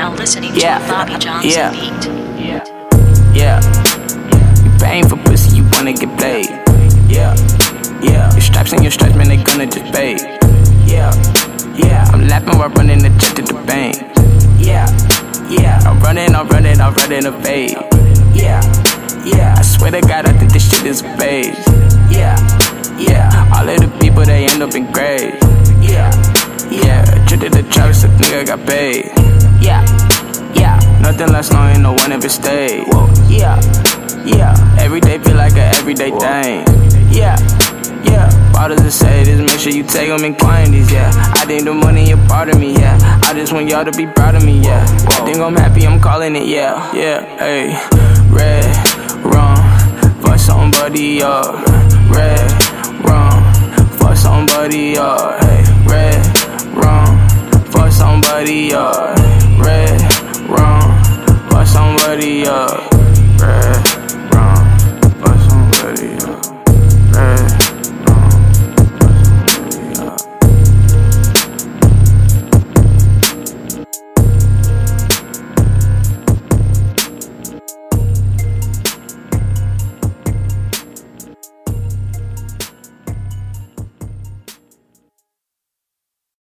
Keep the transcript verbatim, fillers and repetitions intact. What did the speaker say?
now listening yeah, to a Bobby Johnson yeah, beat. Yeah, yeah. You paying for pussy, you wanna get paid. Yeah, yeah. Your stripes and your stripes, man, they gonna just pay. Yeah, yeah. I'm laughing while running the jet to the bank. Yeah, yeah. I'm running, I'm running, I'm running a fade. Yeah, yeah. I swear to God, I think this shit is a phase. Yeah, yeah. All of the people, they end up in graves. Yeah, yeah. Trip to the Travis, the nigga got paid. Yeah, yeah. Nothing less knowing no one ever stayed. Whoa, yeah, yeah. Every day feel like a everyday Whoa. thing. Yeah, yeah. Bottles to say this, make sure you take them in quantities, yeah. I think the money a part of me, yeah. I just want y'all to be proud of me, yeah. I think I'm happy, I'm calling it, yeah, yeah. Hey, red, wrong, fuck somebody up. Red, wrong, fuck somebody up. Hey, red, wrong, fuck somebody up. Red, wrong, fuck somebody up. Red.